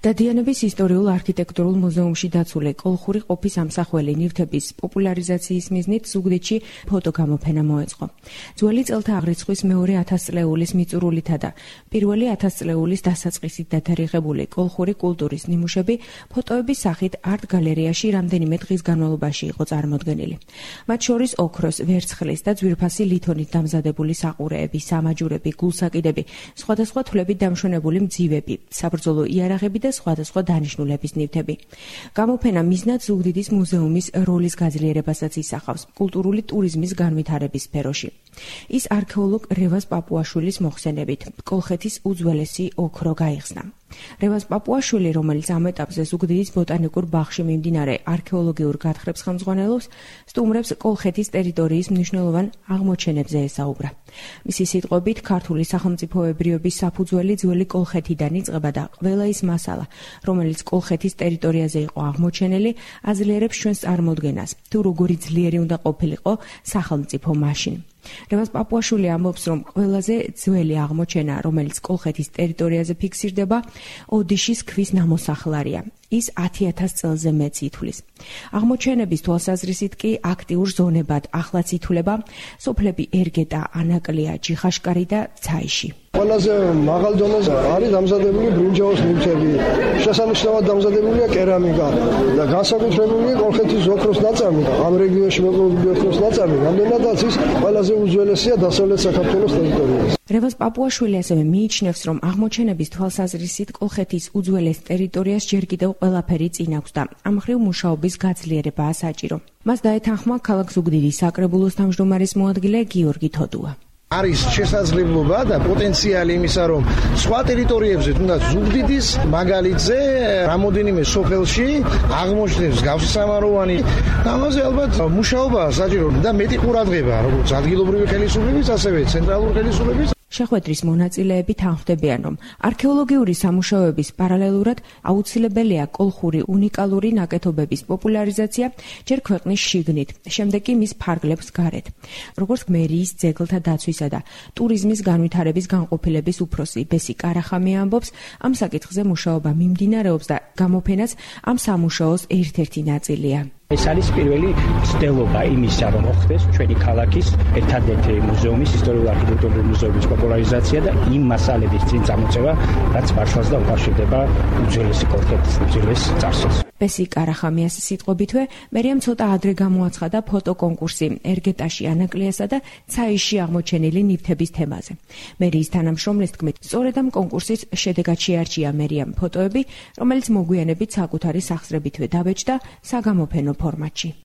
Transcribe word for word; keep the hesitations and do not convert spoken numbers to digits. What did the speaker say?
დადიანების ისტორიულ არქიტექტურულ მუზეუმში დაცული კოლხური ყოფის ამსახველი ნივთების პოპულარიზაციის მიზნით ზუგდიდში ფოტოგამოფენა მოეწყო. ძველი წელთა აღრიცხვის მეორე ათასწლეულის მიწურულითა და პირველი ათასწლეულის დასაწყისით დათარიღებული კოლხური კულტურის ნიმუშები ფოტოების სახით არტ-გალერეაში რამდენიმე დღის განმავლობაში იყო წარმოდგენილი. მათ შორის ოქროს, ვერცხლის და ძვირფასი ლითონით დამზადებული საყურეები, სამაჯურები, გულსაკიდები, სხვადასხვა თვლებით დამშვენებული მძივები, საბრძოლო იარაღები და სხვადასხვა დანიშნულების ნივთები. გამოფენა მიზნად ზუგდიდის მუზეუმის როლის გაძლიერებასაც ისახავს კულტურული ტურიზმის განვითარების სფეროში. ის არქეოლოგ რევაზ პაპუაშვილის მოხსენებით კოლხეთის უძველესი ოქრო გაიხსნა. რევაზ პაპუაშვილი, რომელიც ამ ეტაპზე ზუგდიდის ბოტანიკურ ბაღში მიმდინარე არქეოლოგიურ გათხრებს ხელმძღვანელობს, სტუმრებს კოლხეთის ტერიტორიის მნიშვნელოვან აღმოჩენებზე ესაუბრა. მისი სიტყვებით, ქართული სახელმწიფოებრიობის საფუძველი ძველი კოლხეთიდან იწყება და ყველა ის მასალა, რომელიც კოლხეთის ტერიტორიაზე იყო აღმოჩენილი, აძლიერებს ჩვენს წარმოდგენას, თუ როგორი ძლიერი უნდა ყოფილიყო სახელმწიფო მაშინ. რევაზ პაპუაშვილი ამბობს, რომ ყველაზე ძველი აღმოჩენა, რომელიც კოლხეთის ტერიტორიაზე ფიქსირდება, ოდიშის ქვის ნამოსახლარია. ის ათი ათას წელზე მეც ითვლის. აღმოჩენების თვალსაზრისით კი აქტიურ ზონებად ახლაც ითვლება სოფლები ერგეტა, ანაკლია, ჯიხაშკარი და ცაიში. ყველაზე მაღალ დონეზე არის დამზადებული ბრინჯაოს ნივთები, შესანიშნავად დამზადებულია კერამიკა და განსაკუთრებულია კოლხეთის ოქროს ნაწარმი. ამ რეგიონში მოპოვებული ოქროს ნაწარმი რამდენადაც ის ყველაზე უძველესია დასავლეთ საქართველოს ტერიტორიაზე. რევაზ პაპუაშვილი ასევე მიიჩნევს, რომ აღმოჩენების თვალსაზრისით კოლხეთის უძველეს ტერიტორიას ჯერ კიდევ ყველაფერი წინ აქვს და ამ მხრივ მუშაობის გაძლიერებაა საჭირო. მას დაეთანხმა ქალაქ ზუგდიდის საკრებულოს თავმჯდომარის მოადგილე გიორგი თოდუა. არის შესაძლებლობა და პოტენციალი იმისა, რომ სხვა ტერიტორიებზე, თუნდაც ზუგდიდის მაგალითზე, რამოდენიმე სოფელში აღმოჩნდეს გავსამაროვანი და ამაზე ალბათ მუშაობა საჭირო და მეტი ყურადღება, როგორც ადგილობრივი ხელისუფლების, ასევე ცენტრალური ხელისუფლების. შეხვედრის მონაწილეები თანხმდებიან, რომ არქეოლოგიური სამუშაოების პარალელურად აუცილებელია კოლხური უნიკალური ნაკეთობების პოპულარიზაცია ჯერ ქვეყნის შიგნით, შემდეგ კი მის ფარგლებს გარეთ. როგორც მერიის ძეგლთა დაცვისა და ტურიზმის განვითარების განყოფილების უფროსი ბესი კარახამი ამბობს, ამ საკითხზე მუშაობა მიმდინარეობს და გამოფენაც ამ სამუშაოს ერთ-ერთი ნაწილია. ეს არის პირველი ცდელობა იმისა, რომ მოხდეს ჩვენი ქალაქის ერთადერთი მუზეუმის, ისტორიული არქიტექტურული მუზეუმის პოპულარიზაცია და იმ მასალების წინ წამოწევა, რაც მართლაც და უკავშირდება უძველესი კოლხეთის უძველეს წარსულს. ბესი კარახამიას სიტყვებითვე, მერიამ ცოტა ადრე გამოაცხადა ფოტოკონკურსი ერგეტაში, ანაკლიასა და ცაიში აღმოჩენილი ნივთების თემაზე. მერიის თანამშრომლის თქმით, სწორედ ამ კონკურსის შედეგად შეარჩია მერიამ ფოტოები, რომელიც მოგვიანებით საკუთარი სახსრებითვე დაბეჭდა საგამოფენო ფორმატში.